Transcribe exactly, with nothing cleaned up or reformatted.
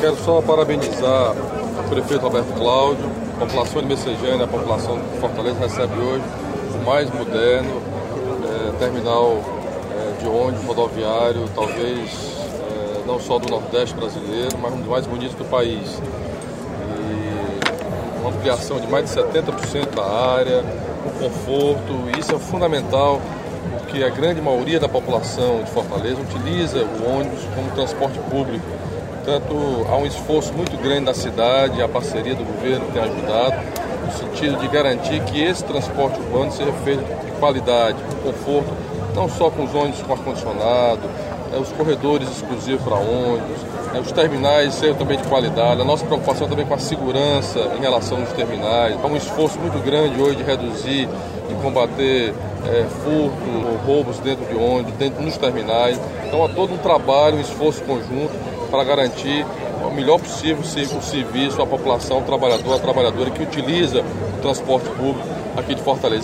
Quero só parabenizar o prefeito Roberto Cláudio, a população de Messejana, a população de Fortaleza recebe hoje o mais moderno é, terminal é, de ônibus rodoviário, talvez é, não só do Nordeste brasileiro, mas um dos mais bonitos do país. E uma ampliação de mais de setenta por cento da área, um conforto, e isso é fundamental, porque a grande maioria da população de Fortaleza utiliza o ônibus como transporte público. Portanto, há um esforço muito grande da cidade, a parceria do governo tem ajudado, no sentido de garantir que esse transporte urbano seja feito de qualidade, com conforto, não só com os ônibus com ar-condicionado, é, os corredores exclusivos para ônibus, é, os terminais sejam também de qualidade. A nossa preocupação também com a segurança em relação aos terminais. Há um esforço muito grande hoje de reduzir, de combater é, furto ou roubos dentro de ônibus, dentro nos terminais. Então há todo um trabalho, um esforço conjunto para garantir o melhor possível o serviço à população trabalhadora, trabalhadora que utiliza o transporte público aqui de Fortaleza.